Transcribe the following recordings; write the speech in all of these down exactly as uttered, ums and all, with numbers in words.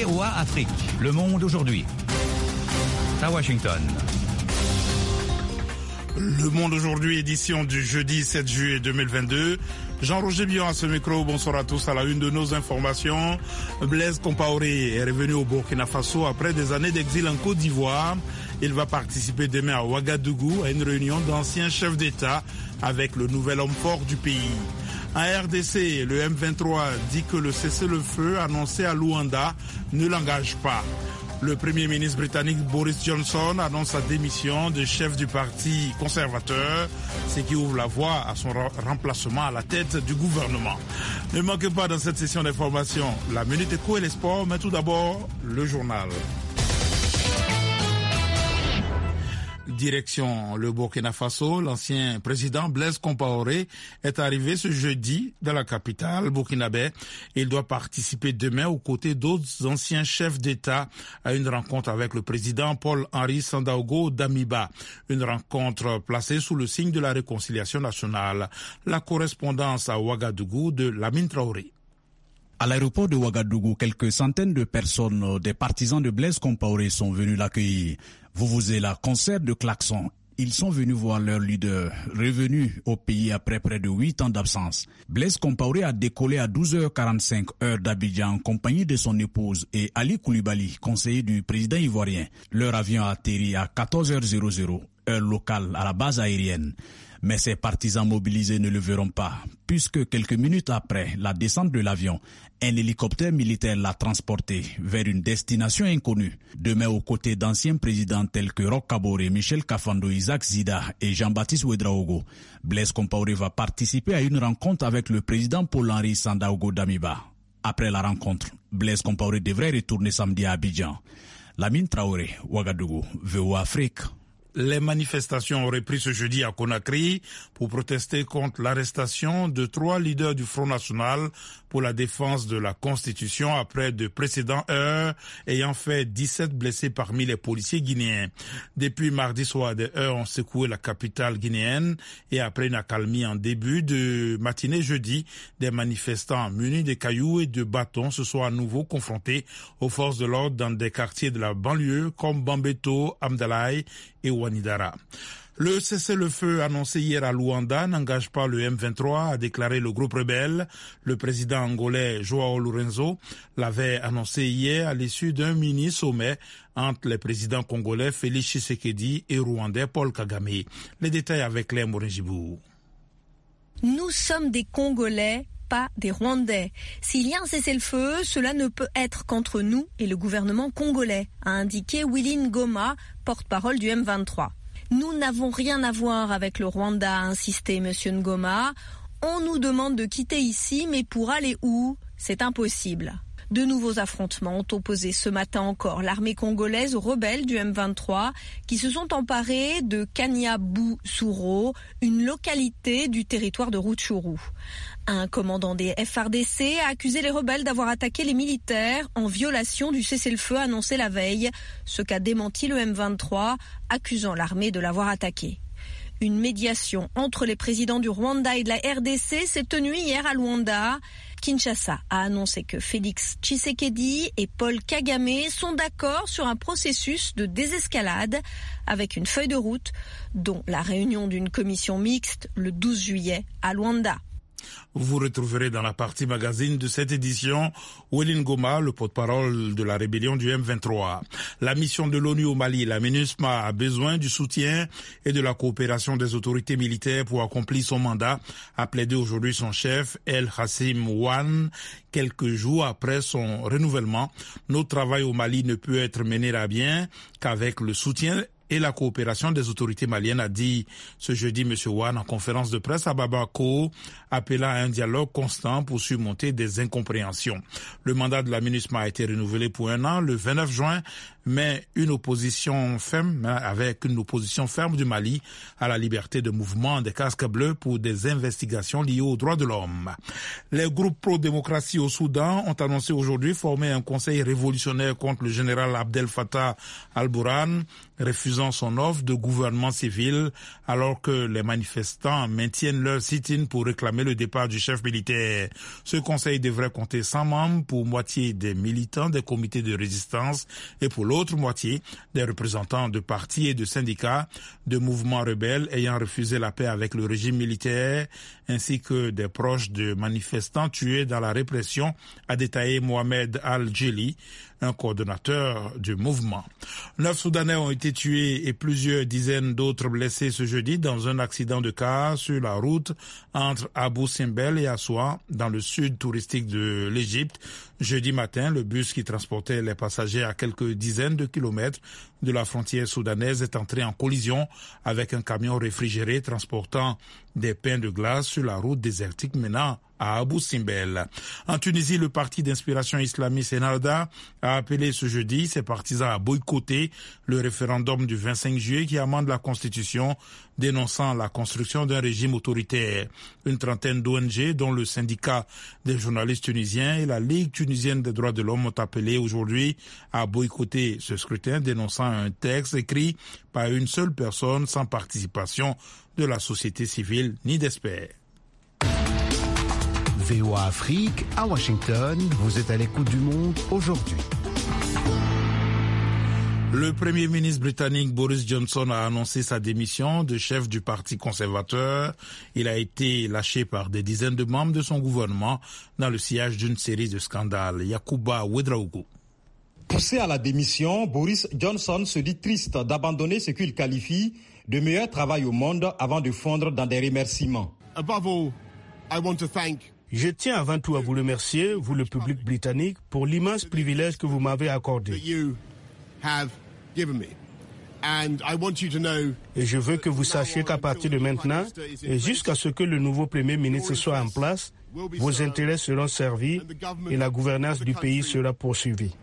V O A Afrique. Le monde aujourd'hui. À Washington. Le monde aujourd'hui, édition du jeudi sept juillet deux mille vingt-deux. Jean-Roger Bion à ce micro, bonsoir à tous. À la une de nos informations, Blaise Compaoré est revenu au Burkina Faso après des années d'exil en Côte d'Ivoire. Il va participer demain à Ouagadougou à une réunion d'anciens chefs d'État avec le nouvel homme fort du pays. En R D C, le M vingt-trois dit que le cessez-le-feu annoncé à Luanda ne l'engage pas. Le Premier ministre britannique Boris Johnson annonce sa démission de chef du parti conservateur, ce qui ouvre la voie à son remplacement à la tête du gouvernement. Ne manquez pas dans cette session d'information la Minute Éco et les sports, mais tout d'abord le journal. Direction le Burkina Faso, l'ancien président Blaise Compaoré est arrivé ce jeudi dans la capitale burkinabé. Il doit participer demain aux côtés d'autres anciens chefs d'État à une rencontre avec le président Paul-Henri Sandaogo Damiba. Une rencontre placée sous le signe de la réconciliation nationale. La correspondance à Ouagadougou de Lamine Traoré. À l'aéroport de Ouagadougou, quelques centaines de personnes, des partisans de Blaise Compaoré sont venus l'accueillir. Vuvuzela, concert de klaxons. Ils sont venus voir leur leader, revenu au pays après près de huit ans d'absence. Blaise Compaoré a décollé à douze heures quarante-cinq heure d'Abidjan en compagnie de son épouse et Ali Koulibaly, conseiller du président ivoirien. Leur avion a atterri à quatorze heures heure locale à la base aérienne. Mais ces partisans mobilisés ne le verront pas, puisque quelques minutes après la descente de l'avion, un hélicoptère militaire l'a transporté vers une destination inconnue. Demain, aux côtés d'anciens présidents tels que Roch Kaboré, Michel Kafando, Isaac Zida et Jean-Baptiste Ouedraogo, Blaise Compaoré va participer à une rencontre avec le président Paul-Henri Sandaogo Damiba. Après la rencontre, Blaise Compaoré devrait retourner samedi à Abidjan. Lamine Traoré, Ouagadougou, V O A Afrique. Les manifestations ont repris ce jeudi à Conakry pour protester contre l'arrestation de trois leaders du Front National pour la défense de la Constitution après de précédentes heures ayant fait dix-sept blessés parmi les policiers guinéens. Depuis mardi soir, des heures ont secoué la capitale guinéenne et après une accalmie en début de matinée jeudi, des manifestants munis de cailloux et de bâtons se sont à nouveau confrontés aux forces de l'ordre dans des quartiers de la banlieue comme Bambeto, Amdalaï et Ouanidara. Le cessez-le-feu annoncé hier à Luanda n'engage pas le M vingt-trois, a déclaré le groupe rebelle. Le président angolais Joao Lourenço l'avait annoncé hier à l'issue d'un mini-sommet entre les présidents congolais Félix Tshisekedi et rwandais Paul Kagame. Les détails avec Léa Morinjibou. Nous sommes des Congolais, pas des Rwandais. S'il y a un cessez-le-feu, cela ne peut être qu'entre nous et le gouvernement congolais, a indiqué Willy Ngoma, porte-parole du M vingt-trois. Nous n'avons rien à voir avec le Rwanda, a insisté M. Ngoma. On nous demande de quitter ici, mais pour aller où? C'est impossible. De nouveaux affrontements ont opposé ce matin encore l'armée congolaise aux rebelles du M vingt-trois qui se sont emparés de Kanyabusuro, une localité du territoire de Rutshuru. Un commandant des F R D C a accusé les rebelles d'avoir attaqué les militaires en violation du cessez-le-feu annoncé la veille, ce qu'a démenti le M vingt-trois, accusant l'armée de l'avoir attaqué. Une médiation entre les présidents du Rwanda et de la R D C s'est tenue hier à Luanda. Kinshasa a annoncé que Félix Tshisekedi et Paul Kagame sont d'accord sur un processus de désescalade avec une feuille de route, dont la réunion d'une commission mixte le douze juillet à Luanda. Vous retrouverez dans la partie magazine de cette édition Willy Ngoma, le porte-parole de la rébellion du M vingt-trois. La mission de l'ONU au Mali, la MINUSMA, a besoin du soutien et de la coopération des autorités militaires pour accomplir son mandat, a plaidé aujourd'hui son chef El Hassim Ouane. Quelques jours après son renouvellement, notre travail au Mali ne peut être mené à bien qu'avec le soutien et la coopération des autorités maliennes, a dit ce jeudi M. Ouane en conférence de presse à Bamako, appelant à un dialogue constant pour surmonter des incompréhensions. Le mandat de la MINUSMA a été renouvelé pour un an le vingt-neuf juin, mais une opposition ferme, avec une opposition ferme du Mali à la liberté de mouvement des casques bleus pour des investigations liées aux droits de l'homme. Les groupes pro-démocratie au Soudan ont annoncé aujourd'hui former un conseil révolutionnaire contre le général Abdel Fattah al-Burhan, refusant refusant son offre de gouvernement civil alors que les manifestants maintiennent leur sit-in pour réclamer le départ du chef militaire. Ce conseil devrait compter cent membres, pour moitié des militants des comités de résistance et pour l'autre moitié des représentants de partis et de syndicats, de mouvements rebelles ayant refusé la paix avec le régime militaire, ainsi que des proches de manifestants tués dans la répression, a détaillé Mohamed Al-Djeli, un coordonnateur du mouvement. Neuf Soudanais ont été tués et plusieurs dizaines d'autres blessés ce jeudi dans un accident de car sur la route entre Abu Simbel et Aswan, dans le sud touristique de l'Égypte. Jeudi matin, le bus qui transportait les passagers à quelques dizaines de kilomètres de la frontière soudanaise est entré en collision avec un camion réfrigéré transportant des pains de glace sur la route désertique menant à Abu Simbel. En Tunisie, le parti d'inspiration islamiste Ennahda a appelé ce jeudi ses partisans à boycotter le référendum du vingt-cinq juillet qui amende la Constitution, dénonçant la construction d'un régime autoritaire. Une trentaine d'O N G, dont le syndicat des journalistes tunisiens et la Ligue tunisienne des droits de l'homme, ont appelé aujourd'hui à boycotter ce scrutin, dénonçant un texte écrit par une seule personne sans participation de la société civile ni d'experts. V O A Afrique, à Washington, vous êtes à l'écoute du monde aujourd'hui. Le Premier ministre britannique Boris Johnson a annoncé sa démission de chef du Parti conservateur. Il a été lâché par des dizaines de membres de son gouvernement dans le sillage d'une série de scandales. Yacouba Ouedraogo. Poussé à la démission, Boris Johnson se dit triste d'abandonner ce qu'il qualifie de meilleur travail au monde avant de fondre dans des remerciements. Above all, I want to thank Je tiens avant tout à vous remercier, vous le public britannique, pour l'immense privilège que vous m'avez accordé. Et je veux que vous sachiez qu'à partir de maintenant, et jusqu'à ce que le nouveau Premier ministre soit en place, vos intérêts seront servis et la gouvernance du pays sera poursuivie.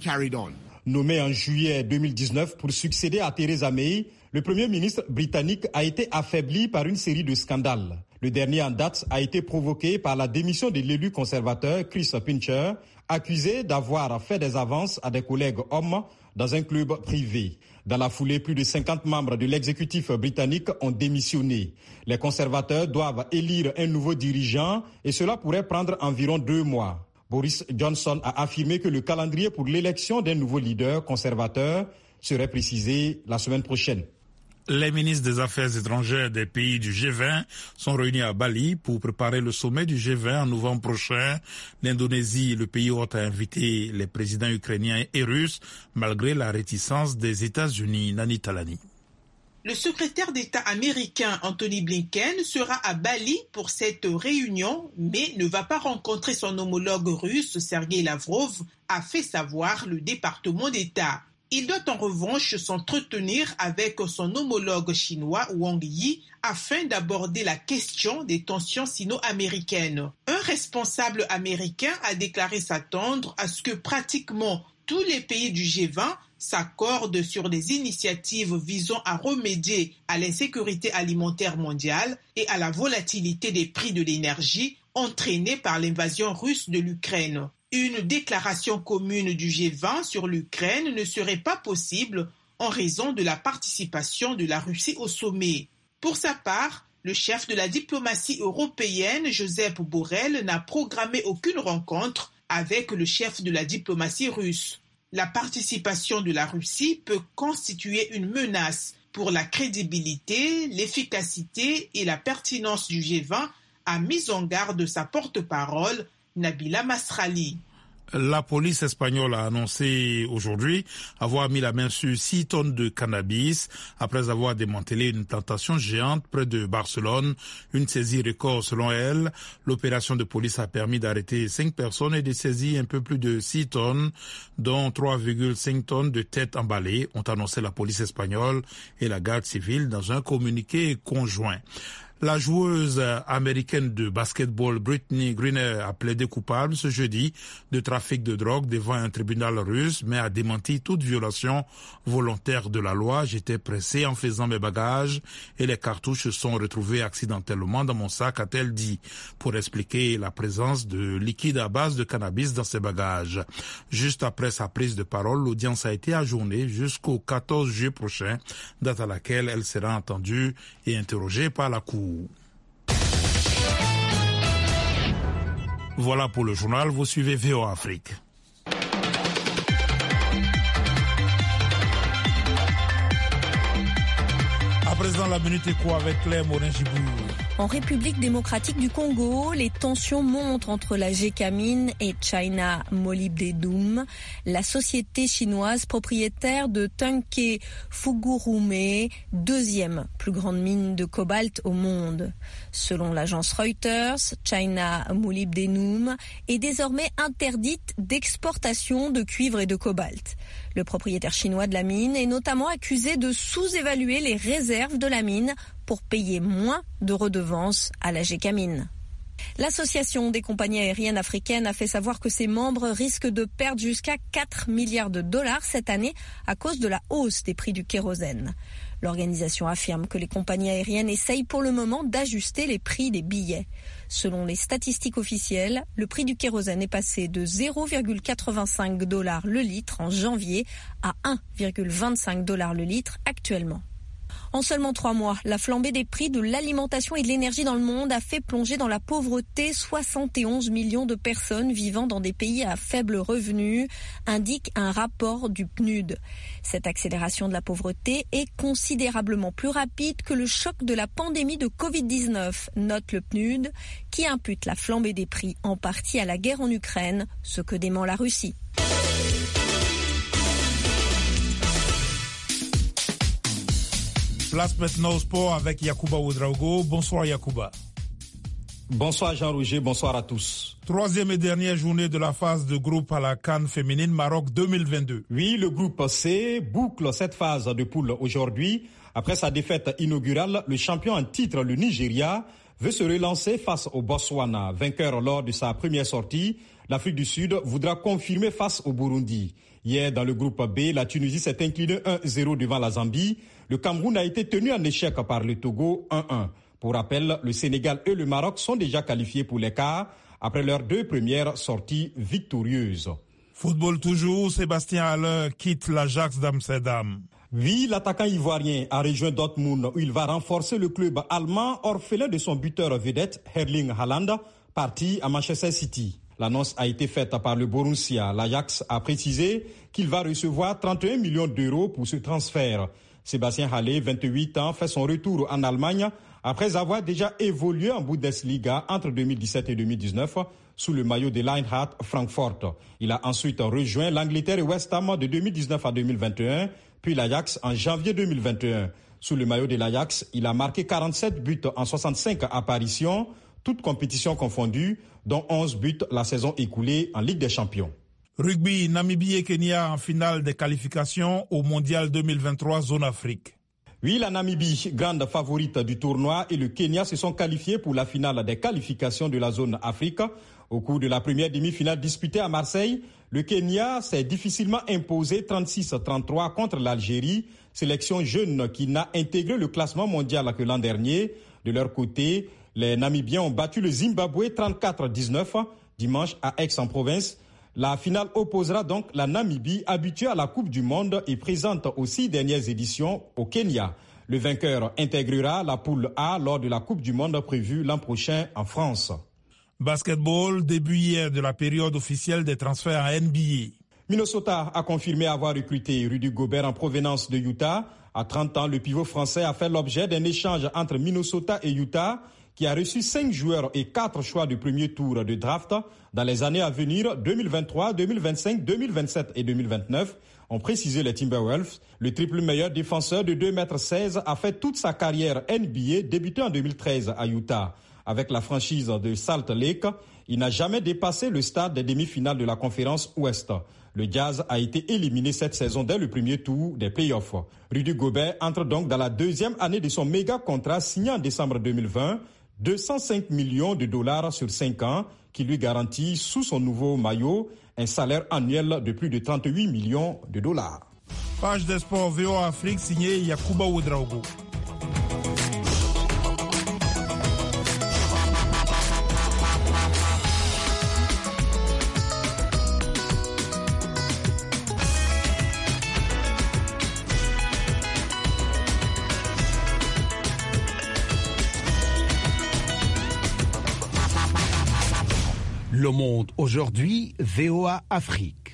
Nommé en juillet deux mille dix-neuf pour succéder à Theresa May, le Premier ministre britannique a été affaibli par une série de scandales. Le dernier en date a été provoqué par la démission de l'élu conservateur Chris Pincher, accusé d'avoir fait des avances à des collègues hommes dans un club privé. Dans la foulée, plus de cinquante membres de l'exécutif britannique ont démissionné. Les conservateurs doivent élire un nouveau dirigeant et cela pourrait prendre environ deux mois. Boris Johnson a affirmé que le calendrier pour l'élection d'un nouveau leader conservateur serait précisé la semaine prochaine. Les ministres des Affaires étrangères des pays du G vingt sont réunis à Bali pour préparer le sommet du G vingt en novembre prochain. L'Indonésie, le pays hôte, a invité les présidents ukrainiens et russes malgré la réticence des États-Unis. Nani Talani. Le secrétaire d'État américain Anthony Blinken sera à Bali pour cette réunion, mais ne va pas rencontrer son homologue russe Sergei Lavrov, a fait savoir le département d'État. Il doit en revanche s'entretenir avec son homologue chinois Wang Yi afin d'aborder la question des tensions sino-américaines. Un responsable américain a déclaré s'attendre à ce que pratiquement tous les pays du G vingt s'accordent sur des initiatives visant à remédier à l'insécurité alimentaire mondiale et à la volatilité des prix de l'énergie entraînée par l'invasion russe de l'Ukraine. Une déclaration commune du G vingt sur l'Ukraine ne serait pas possible en raison de la participation de la Russie au sommet. Pour sa part, le chef de la diplomatie européenne, Josep Borrell, n'a programmé aucune rencontre avec le chef de la diplomatie russe. La participation de la Russie peut constituer une menace pour la crédibilité, l'efficacité et la pertinence du G vingt, a mis en garde sa porte-parole, Nabila Masrali. La police espagnole a annoncé aujourd'hui avoir mis la main sur six tonnes de cannabis après avoir démantelé une plantation géante près de Barcelone. Une saisie record selon elle. L'opération de police a permis d'arrêter cinq personnes et de saisir un peu plus de six tonnes, dont trois virgule cinq tonnes de têtes emballées, ont annoncé la police espagnole et la garde civile dans un communiqué conjoint. La joueuse américaine de basketball Brittney Griner a plaidé coupable ce jeudi de trafic de drogue devant un tribunal russe, mais a démenti toute violation volontaire de la loi. J'étais pressée en faisant mes bagages et les cartouches se sont retrouvées accidentellement dans mon sac, a-t-elle dit, pour expliquer la présence de liquide à base de cannabis dans ses bagages. Juste après sa prise de parole, l'audience a été ajournée jusqu'au quatorze juillet prochain, date à laquelle elle sera entendue et interrogée par la Cour. Voilà pour le journal, vous suivez V O A Afrique. À présent, la Minute Éco avec Claire Morin-Gibou. En République démocratique du Congo, les tensions montent entre la Gécamine et China Molybdenum, la société chinoise propriétaire de Tenke Fungurume, deuxième plus grande mine de cobalt au monde. Selon l'agence Reuters, China Molybdenum est désormais interdite d'exportation de cuivre et de cobalt. Le propriétaire chinois de la mine est notamment accusé de sous-évaluer les réserves de la mine pour payer moins de redevances à la Gécamine. L'association des compagnies aériennes africaines a fait savoir que ses membres risquent de perdre jusqu'à quatre milliards de dollars cette année à cause de la hausse des prix du kérosène. L'organisation affirme que les compagnies aériennes essayent pour le moment d'ajuster les prix des billets. Selon les statistiques officielles, le prix du kérosène est passé de zéro virgule quatre-vingt-cinq dollars le litre en janvier à un virgule vingt-cinq dollars le litre actuellement. En seulement trois mois, la flambée des prix de l'alimentation et de l'énergie dans le monde a fait plonger dans la pauvreté soixante et onze millions de personnes vivant dans des pays à faible revenu, indique un rapport du P N U D. Cette accélération de la pauvreté est considérablement plus rapide que le choc de la pandémie de covid dix-neuf, note le P N U D, qui impute la flambée des prix en partie à la guerre en Ukraine, ce que dément la Russie. Place maintenant au sport avec Yacouba Ouedraogo. Bonsoir Yacouba. Bonsoir Jean-Roger, bonsoir à tous. Troisième et dernière journée de la phase de groupe à la CAN féminine Maroc deux mille vingt-deux. Oui, le groupe C boucle cette phase de poule aujourd'hui. Après sa défaite inaugurale, le champion en titre, le Nigeria, veut se relancer face au Botswana. Vainqueur lors de sa première sortie, l'Afrique du Sud voudra confirmer face au Burundi. Hier, dans le groupe B, la Tunisie s'est inclinée un zéro devant la Zambie. Le Cameroun a été tenu en échec par le Togo un un. Pour rappel, le Sénégal et le Maroc sont déjà qualifiés pour les quarts après leurs deux premières sorties victorieuses. Football toujours, Sébastien Haller quitte l'Ajax d'Amsterdam. Oui, l'attaquant ivoirien a rejoint Dortmund où il va renforcer le club allemand orphelin de son buteur vedette Erling Haaland, parti à Manchester City. L'annonce a été faite par le Borussia. L'Ajax a précisé qu'il va recevoir trente et un millions d'euros pour ce transfert. Sébastien Haller, vingt-huit ans, fait son retour en Allemagne après avoir déjà évolué en Bundesliga entre deux mille dix-sept et deux mille dix-neuf sous le maillot de l'Eintracht Francfort. Il a ensuite rejoint l'Angleterre et West Ham de deux mille dix-neuf à deux mille vingt et un, puis l'Ajax en janvier deux mille vingt et un. Sous le maillot de l'Ajax, il a marqué quarante-sept buts en soixante-cinq apparitions, toutes compétitions confondues, dont onze buts la saison écoulée en Ligue des Champions. Rugby, Namibie et Kenya en finale des qualifications au Mondial deux mille vingt-trois Zone Afrique. Oui, la Namibie, grande favorite du tournoi, et le Kenya se sont qualifiés pour la finale des qualifications de la Zone Afrique. Au cours de la première demi-finale disputée à Marseille, le Kenya s'est difficilement imposé trente-six à trente-trois contre l'Algérie, sélection jeune qui n'a intégré le classement mondial que l'an dernier. De leur côté, les Namibiens ont battu le Zimbabwe trente-quatre à dix-neuf dimanche à Aix-en-Provence. La finale opposera donc la Namibie, habituée à la Coupe du Monde et présente aux six dernières éditions au Kenya. Le vainqueur intégrera la poule A lors de la Coupe du Monde prévue l'an prochain en France. Basketball, début hier de la période officielle des transferts à N B A. Minnesota a confirmé avoir recruté Rudy Gobert en provenance de Utah. À trente ans, le pivot français a fait l'objet d'un échange entre Minnesota et Utah, qui a reçu cinq joueurs et quatre choix du premier tour de draft dans les années à venir deux mille vingt-trois, deux mille vingt-cinq, deux mille vingt-sept et deux mille vingt-neuf, ont précisé les Timberwolves. Le triple meilleur défenseur de deux mètres seize a fait toute sa carrière N B A, débuté en deux mille treize à Utah. Avec la franchise de Salt Lake, il n'a jamais dépassé le stade des demi-finales de la conférence Ouest. Le Jazz a été éliminé cette saison dès le premier tour des playoffs. Rudy Gobert entre donc dans la deuxième année de son méga contrat signé en décembre deux mille vingt, deux cent cinq millions de dollars sur cinq ans, qui lui garantit sous son nouveau maillot un salaire annuel de plus de trente-huit millions de dollars. Page des sports V O A Afrique signée Yacouba Ouedraogo. Le Monde aujourd'hui, V O A Afrique.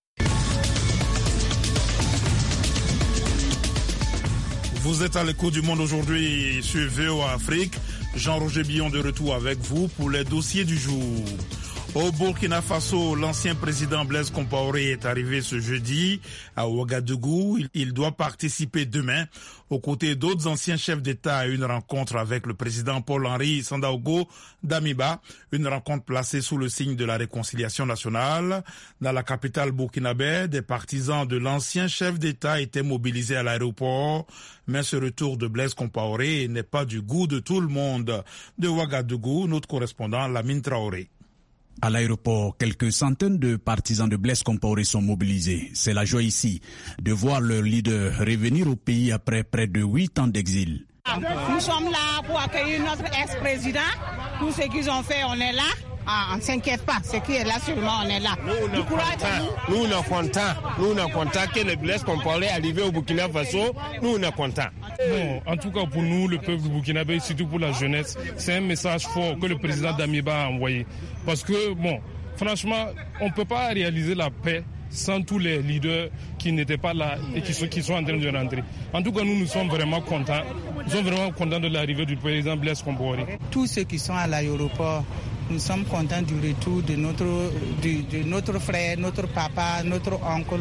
Vous êtes à l'écoute du Monde aujourd'hui sur V O A Afrique. Jean-Roger Billon de retour avec vous pour les dossiers du jour. Au Burkina Faso, l'ancien président Blaise Compaoré est arrivé ce jeudi à Ouagadougou. Il doit participer demain, aux côtés d'autres anciens chefs d'État, à une rencontre avec le président Paul-Henri Sandaogo Damiba, une rencontre placée sous le signe de la réconciliation nationale. Dans la capitale burkinabé, des partisans de l'ancien chef d'État étaient mobilisés à l'aéroport, mais ce retour de Blaise Compaoré n'est pas du goût de tout le monde. De Ouagadougou, notre correspondant Lamine Traoré. À l'aéroport, quelques centaines de partisans de Blaise Compaoré sont mobilisés. C'est la joie ici de voir leur leader revenir au pays après près de huit ans d'exil. Nous sommes là pour accueillir notre ex-président. Tout ce qu'ils ont fait, on est là. Ah, on ne s'inquiète pas, ce qui est là seulement, on est là. Nous, on est contents. Nous, on est contents. Nous, on est contents que le Blaise Compaoré est arrivé au Burkina Faso. Nous, on est contents. Bon, en tout cas, pour nous, le peuple burkinabé, surtout pour la jeunesse, c'est un message fort que le président Damiba a envoyé. Parce que, bon, franchement, on ne peut pas réaliser la paix sans tous les leaders qui n'étaient pas là et qui sont, qui sont en train de rentrer. En tout cas, nous, nous sommes vraiment contents. Nous sommes vraiment contents de l'arrivée du président Blaise Compaoré. Tous ceux qui sont à l'aéroport, nous sommes contents du retour de notre, de, de notre frère, notre papa, notre oncle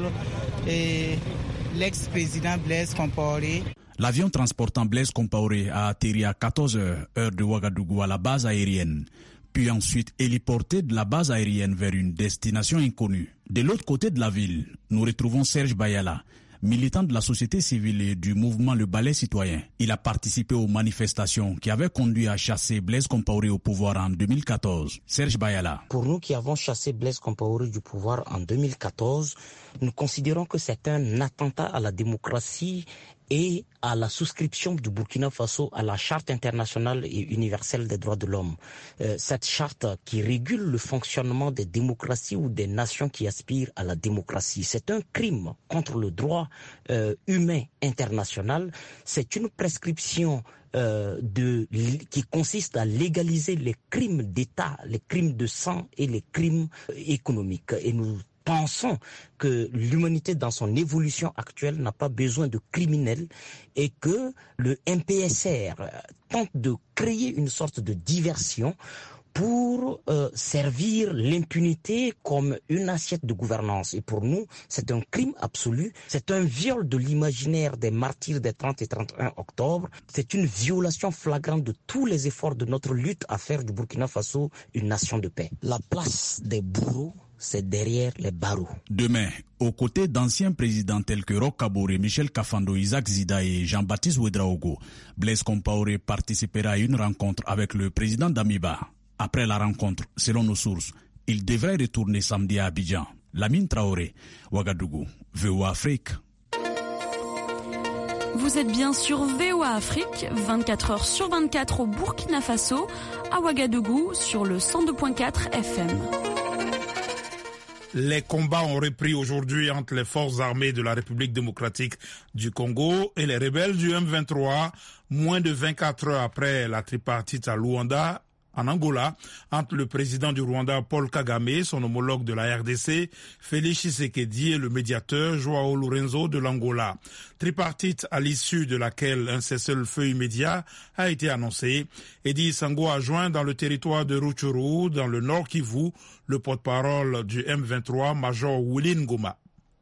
et l'ex-président Blaise Compaoré. L'avion transportant Blaise Compaoré a atterri à quatorze heures, heure de Ouagadougou, à la base aérienne, puis ensuite héliporté de la base aérienne vers une destination inconnue. De l'autre côté de la ville, nous retrouvons Serge Bayala, militant de la société civile et du mouvement Le Balai Citoyen. Il a participé aux manifestations qui avaient conduit à chasser Blaise Compaoré au pouvoir en deux mille quatorze. Serge Bayala. Pour nous qui avons chassé Blaise Compaoré du pouvoir en deux mille quatorze, nous considérons que c'est un attentat à la démocratie et à la souscription du Burkina Faso à la Charte internationale et universelle des droits de l'homme. Euh, cette charte qui régule le fonctionnement des démocraties ou des nations qui aspirent à la démocratie. C'est un crime contre le droit euh, humain international. C'est une prescription euh, de, qui consiste à légaliser les crimes d'État, les crimes de sang et les crimes économiques. Et nous pensons que l'humanité dans son évolution actuelle n'a pas besoin de criminels et que le M P S R tente de créer une sorte de diversion pour euh, servir l'impunité comme une assiette de gouvernance. Et pour nous, c'est un crime absolu, c'est un viol de l'imaginaire des martyrs des trente et trente et un octobre, c'est une violation flagrante de tous les efforts de notre lutte à faire du Burkina Faso une nation de paix. La place des bourreaux, c'est derrière les barreaux. Demain, aux côtés d'anciens présidents tels que Roch Kaboré, Michel Kafando, Isaac Zida et Jean-Baptiste Ouedraogo, Blaise Compaoré participera à une rencontre avec le président Damiba. Après la rencontre, selon nos sources, il devrait retourner samedi à Abidjan. Lamine Traoré, Ouagadougou, V O A Afrique. Vous êtes bien sur V O A Afrique, vingt-quatre heures sur vingt-quatre au Burkina Faso, à Ouagadougou sur le cent deux virgule quatre F M. Les combats ont repris aujourd'hui entre les forces armées de la République démocratique du Congo et les rebelles du M vingt-trois, moins de vingt-quatre heures après la tripartite à Luanda, en Angola, entre le président du Rwanda Paul Kagame, son homologue de la R D C, Félix Tshisekedi et le médiateur Joao Lourenço de l'Angola. Tripartite à l'issue de laquelle un cessez-le-feu immédiat a été annoncé. Edi Sango a joint dans le territoire de Rutshuru, dans le Nord Kivu, le porte-parole du M vingt-trois, Major Willy Ngoma.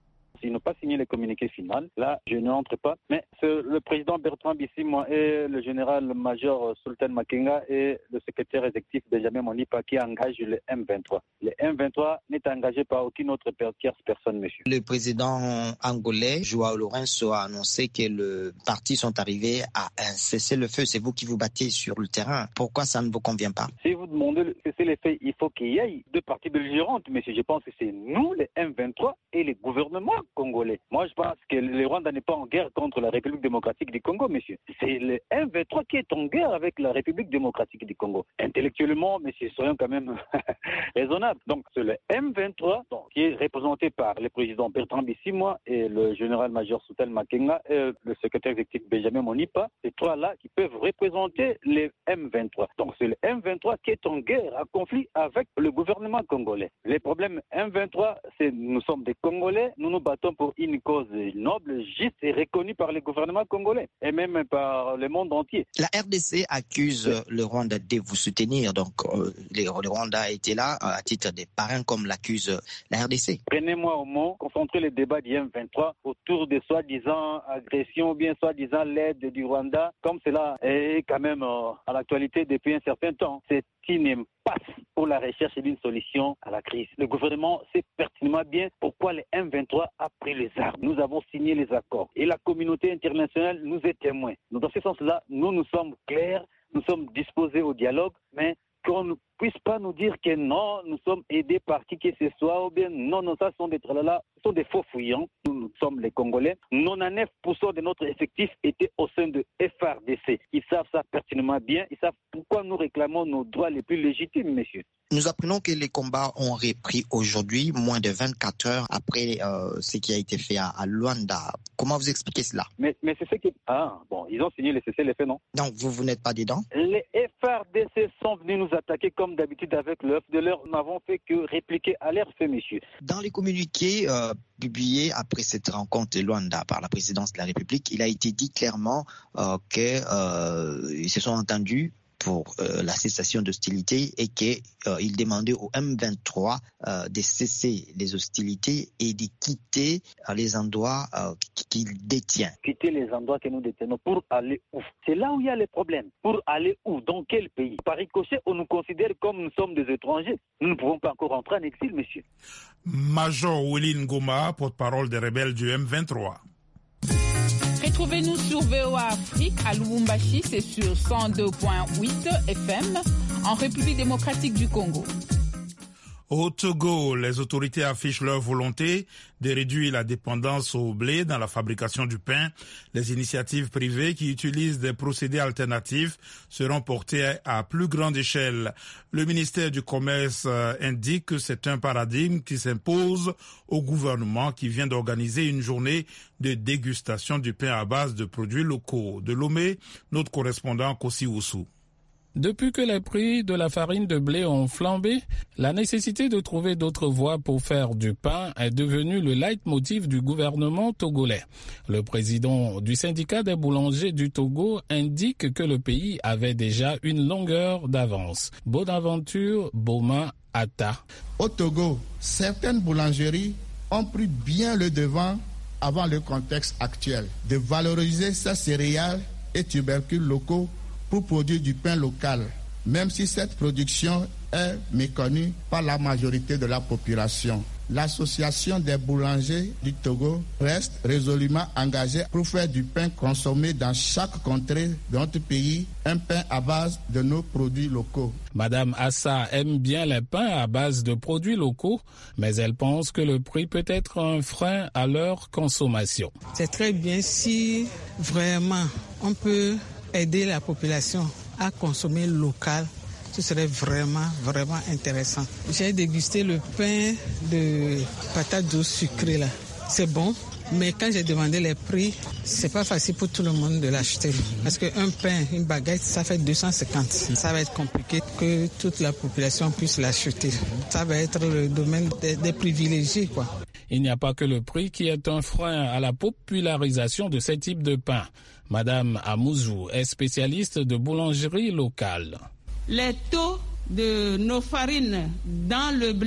ils n'ont pas signé les communiqués finaux. Là, je n'entre pas. Mais c'est le président Bertrand Bisimwa et le général-major Sultan Makenga et le secrétaire exécutif Benjamin Monipa qui engagent le M vingt-trois. Le M vingt-trois n'est engagé par aucune autre tierce personne, monsieur. Le président angolais, João Lourenço, a annoncé que le parti sont arrivés à un cessez-le-feu. C'est vous qui vous battez sur le terrain. Pourquoi ça ne vous convient pas? Si vous demandez le cessez-le-feu, il faut qu'il y ait deux parties belligérantes, monsieur. Je pense que c'est nous, les M vingt-trois, et les gouvernements congolais. Moi, je pense que le Rwanda n'est pas en guerre contre la République démocratique du Congo, monsieur. C'est le M vingt-trois qui est en guerre avec la République démocratique du Congo. Intellectuellement, monsieur, soyons quand même raisonnables. Donc, c'est le M vingt-trois donc, qui est représenté par le président Bertrand Bisimwa et le général-major Sultan Makenga et le secrétaire exécutif Benjamin Monipa. Ces trois-là qui peuvent représenter les M vingt-trois. Donc, c'est le M vingt-trois qui est en guerre, en conflit avec le gouvernement congolais. Les problèmes M vingt-trois, c'est nous sommes des Congolais, nous nous battons pour une cause noble, juste et reconnue par le gouvernement congolais et même par le monde entier. La R D C accuse oui. le Rwanda de vous soutenir, donc euh, le, le Rwanda a été là à titre de parrain comme l'accuse la R D C. Prenez-moi au mot, concentrez le débat du M vingt-trois autour de soi-disant agression ou bien soi-disant l'aide du Rwanda, comme cela est quand même euh, à l'actualité depuis un certain temps. C'est une impasse pour la recherche d'une solution à la crise. Le gouvernement sait pertinemment bien pourquoi le M vingt-trois a pris les armes. Nous avons signé les accords et la communauté internationale nous est témoin. Dans ce sens-là, nous nous sommes clairs, nous sommes disposés au dialogue, mais qu'on ne puisse pas nous dire que non, nous sommes aidés par qui que ce soit, ou bien non, non, ça sont des tralala, ce sont des faux fouillants. Nous, nous sommes les Congolais. quatre-vingt-dix-neuf pour cent de notre effectif était au sein de F R D C. Ils savent ça pertinemment bien. Ils savent pourquoi nous réclamons nos droits les plus légitimes, messieurs. Nous apprenons que les combats ont repris aujourd'hui, moins de vingt-quatre heures après euh, ce qui a été fait à, à Luanda. Comment vous expliquez cela? Mais, mais c'est ce qui... Ah, bon, ils ont signé le cessez-le-feu, non? Donc, vous, vous n'êtes pas dedans? Les F R D C sont venus nous attaquer comme d'habitude avec le F D L R. Nous n'avons fait que répliquer à leur fait, messieurs. Dans les communiqués euh, publiés après cette rencontre de Luanda par la présidence de la République, il a été dit clairement euh, qu'ils euh, se sont entendus pour euh, la cessation d'hostilités et qu'ils euh, demandaient au M vingt-trois euh, de cesser les hostilités et de quitter euh, les endroits euh, qu'il détient. Quitter les endroits que nous détenons pour aller où? C'est là où il y a les problèmes. Pour aller où? Dans quel pays? Par ricochet, on nous considère comme nous sommes des étrangers. Nous ne pouvons pas encore entrer en exil, monsieur. Major Willy Ngoma, porte-parole des rebelles du M vingt-trois. Retrouvez-nous sur V O A Afrique à Lubumbashi, c'est sur cent deux virgule huit F M, en République démocratique du Congo. Au Togo, les autorités affichent leur volonté de réduire la dépendance au blé dans la fabrication du pain. Les initiatives privées qui utilisent des procédés alternatifs seront portées à plus grande échelle. Le ministère du Commerce indique que c'est un paradigme qui s'impose au gouvernement qui vient d'organiser une journée de dégustation du pain à base de produits locaux. De Lomé, notre correspondant Kossi Oussou. Depuis que les prix de la farine de blé ont flambé, la nécessité de trouver d'autres voies pour faire du pain est devenue le leitmotiv du gouvernement togolais. Le président du syndicat des boulangers du Togo indique que le pays avait déjà une longueur d'avance. Bonaventure Boma Atta. Au Togo, certaines boulangeries ont pris bien le devant avant le contexte actuel de valoriser ces céréales et tubercules locaux pour produire du pain local, même si cette production est méconnue par la majorité de la population. L'Association des boulangers du Togo reste résolument engagée pour faire du pain consommé dans chaque contrée de notre pays, un pain à base de nos produits locaux. Madame Assa aime bien les pains à base de produits locaux, mais elle pense que le prix peut être un frein à leur consommation. C'est très bien si vraiment on peut aider la population à consommer local, ce serait vraiment, vraiment intéressant. J'ai dégusté le pain de patates douces sucrées là. C'est bon, mais quand j'ai demandé les prix, c'est pas facile pour tout le monde de l'acheter. Parce qu'un pain, une baguette, ça fait deux cent cinquante. Ça va être compliqué que toute la population puisse l'acheter. Ça va être le domaine des, des privilégiés, quoi. Il n'y a pas que le prix qui est un frein à la popularisation de ces types de pain. Madame Amouzou est spécialiste de boulangerie locale. Les taux de nos farines dans le blé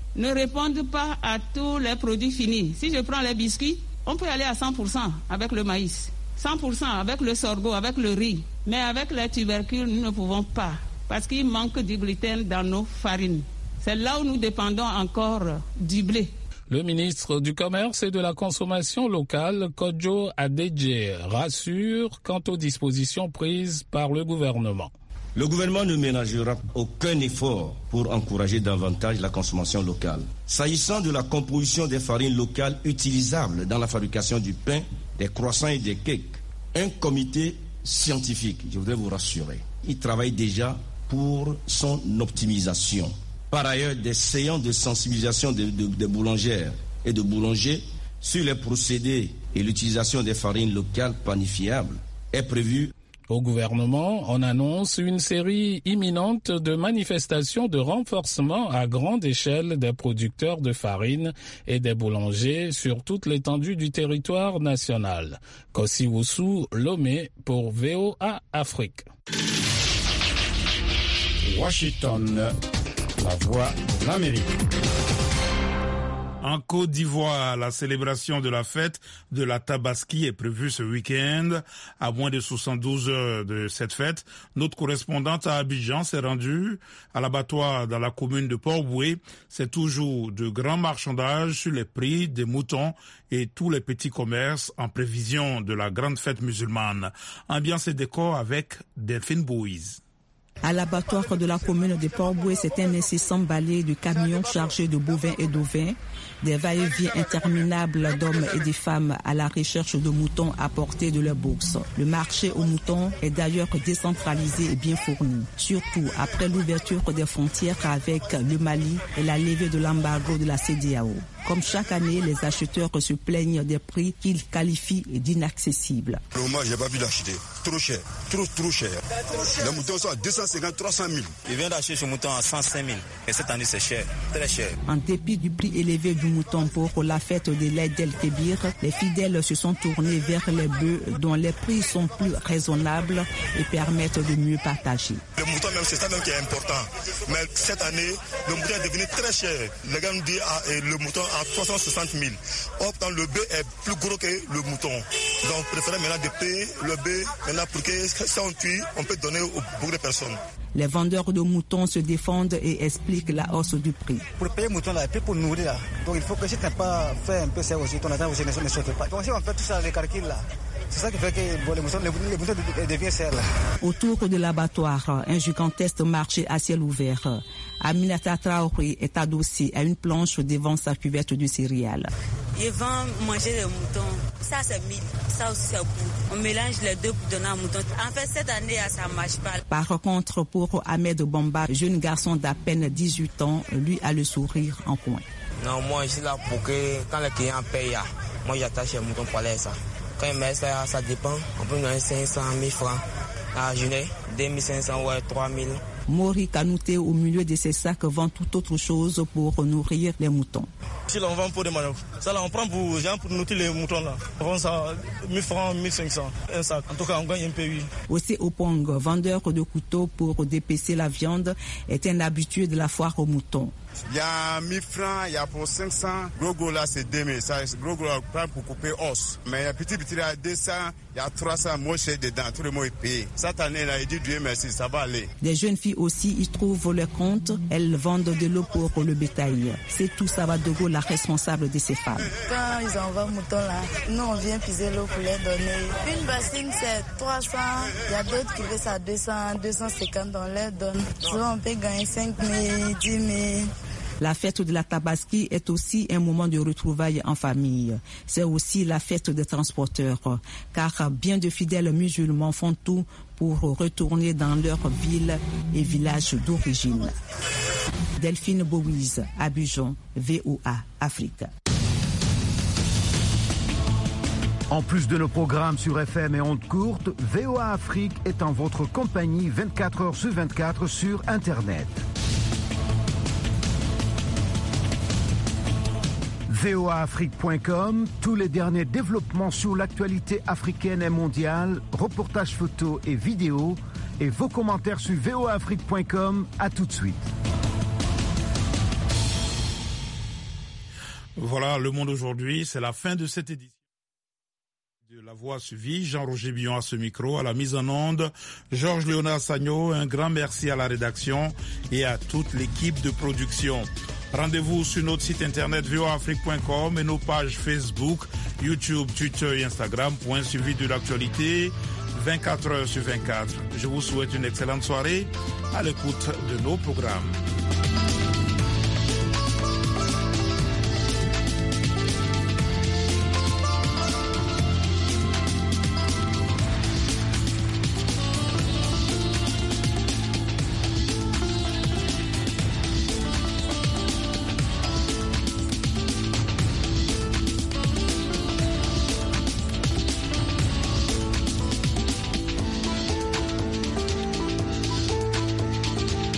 ne répondent pas à tous les produits finis. Si je prends les biscuits, on peut aller à cent pour cent avec le maïs, cent pour cent avec le sorgho, avec le riz. Mais avec les tubercules, nous ne pouvons pas, parce qu'il manque du gluten dans nos farines. C'est là où nous dépendons encore du blé. Le ministre du Commerce et de la Consommation locale, Kojo Adeje, rassure quant aux dispositions prises par le gouvernement. Le gouvernement ne ménagera aucun effort pour encourager davantage la consommation locale. S'agissant de la composition des farines locales utilisables dans la fabrication du pain, des croissants et des cakes, un comité scientifique, je voudrais vous rassurer, il travaille déjà pour son optimisation. Par ailleurs, des séances de sensibilisation des de, de boulangères et de boulangers sur les procédés et l'utilisation des farines locales planifiables est prévue. Au gouvernement, on annonce une série imminente de manifestations de renforcement à grande échelle des producteurs de farine et des boulangers sur toute l'étendue du territoire national. Kossi Wusu, Lomé pour V O A Afrique. Washington, la voix de l'Amérique. En Côte d'Ivoire, la célébration de la fête de la Tabaski est prévue ce week-end. À moins de soixante-douze heures de cette fête, notre correspondante à Abidjan s'est rendue à l'abattoir dans la commune de Port-Boué. C'est toujours de grands marchandages sur les prix des moutons et tous les petits commerces en prévision de la grande fête musulmane. Ambiance et décor avec Delphine Bouise. À l'abattoir de la commune de Port-Boué, c'est un incessant balai de camions chargés de bovins et d'ovins, des va-et-vient interminables d'hommes et de femmes à la recherche de moutons à portée de leur bourse. Le marché aux moutons est d'ailleurs décentralisé et bien fourni, surtout après l'ouverture des frontières avec le Mali et la levée de l'embargo de la C E D E A O. Comme chaque année, les acheteurs se plaignent des prix qu'ils qualifient d'inaccessibles. Pour le moment, je n'ai pas pu l'acheter. Trop cher, trop trop cher. Les moutons sont à deux cent cinquante à trois cent mille. Je viens d'acheter ce mouton à cent cinq mille. Et cette année, c'est cher, très cher. En dépit du prix élevé du mouton pour la fête de l'Aïd el-Kébir, les fidèles se sont tournés vers les bœufs dont les prix sont plus raisonnables et permettent de mieux partager. Le mouton, même, c'est ça même qui est important. Mais cette année, le mouton est devenu très cher. Les gars nous disent ah, le mouton à trois cent soixante mille. Or, quand le bœuf est plus gros que le mouton. Donc, préférez maintenant de payer le bœuf maintenant pour que si on tue, on peut donner aux beaucoup de personnes. Les vendeurs de moutons se défendent et expliquent la hausse du prix. Pour payer le mouton, là, et puis pour nourrir, là. Donc il faut que si tu n'as pas fait un peu ça aussi, ton argent aussi ne saute pas. Donc si on fait tout ça, les calculs là, c'est ça qui fait que bon, les moutons, les, les moutons deviennent serres là. Autour de l'abattoir, un gigantesque marché à ciel ouvert. Aminata Traoré est adossée à une planche devant sa cuvette de céréales. Ils vont manger les moutons. Ça, c'est mille. Ça aussi, c'est beaucoup. On mélange les deux pour donner un mouton. En fait, cette année, ça ne marche pas. Par contre, pour Ahmed Bamba, jeune garçon d'à peine dix-huit ans, lui a le sourire en coin. Non, moi, je suis là pour que quand les clients payent, moi, j'attache les moutons pour aller ça. Quand ils mettent ça, ça dépend. On peut donner cinq cent mille francs à la journée, deux mille cinq cents, ouais, trois mille. Mori Kanouté, au milieu de ses sacs, vend toute autre chose pour nourrir les moutons. Si là, on vend pour des manœuvres. Ça là, on prend pour, genre, pour nourrir les moutons là. On vend ça mille francs, mille cinq cents, un sac. En tout cas, on gagne un peu, oui. Aussi Opong, vendeur de couteaux pour dépecer la viande, est un habitué de la foire aux moutons. Il y a mille francs, il y a pour cinq cents. Gros gros là, c'est deux mille. Ça, gros gros là, pour couper os. Mais il y a petit petit là, deux cents, il y a trois cents. Moi, je suis dedans. Tout le monde est payé. Cette année là, il dit Dieu merci, ça va aller. Des jeunes filles aussi y trouvent leur compte. Elles vendent de l'eau pour le bétail. C'est tout Savadogo, la responsable de ces femmes. Quand ils envoient moutons là, nous on vient piser l'eau pour les donner. Une bassine c'est trois cents. Il y a d'autres qui veulent ça deux cents, deux cent cinquante, on leur donne. Souvent on peut gagner cinq mille, dix mille. La fête de la Tabaski est aussi un moment de retrouvailles en famille. C'est aussi la fête des transporteurs, car bien de fidèles musulmans font tout pour retourner dans leur ville et village d'origine. Delphine Bouise, Abidjan, V O A Afrique. En plus de nos programmes sur F M et ondes courtes, V O A Afrique est en votre compagnie vingt-quatre heures sur vingt-quatre sur Internet. V O A Afrique point com, tous les derniers développements sur l'actualité africaine et mondiale, reportages photos et vidéos, et vos commentaires sur V O A Afrique point com. À tout de suite. Voilà, Le Monde aujourd'hui, c'est la fin de cette édition. De La Voix suivie, Jean-Roger Billon à ce micro, à la mise en onde, Georges Léonard Sagno, un grand merci à la rédaction et à toute l'équipe de production. Rendez-vous sur notre site internet v o a afrique point com et nos pages Facebook, YouTube, Twitter et Instagram pour un suivi de l'actualité vingt-quatre heures sur vingt-quatre. Je vous souhaite une excellente soirée à l'écoute de nos programmes.